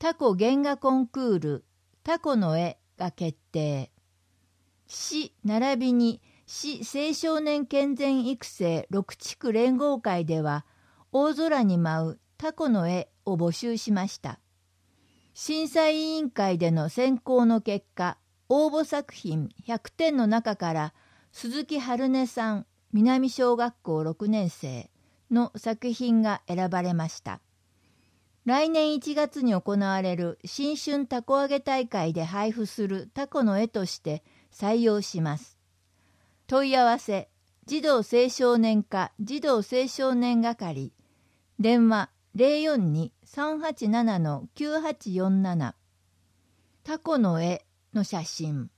タコ原画コンクールタコの絵が決定。市並びに市青少年健全育成6地区連合会では大空に舞うタコの絵を募集しました。審査委員会での選考の結果、応募作品100点の中から鈴木春音さん南小学校6年生の作品が選ばれました。来年1月に行われる新春たこ揚げ大会で配布するタコの絵として採用します。問い合わせ、児童青少年課児童青少年係、電話 042-387-9847、タコの絵の写真。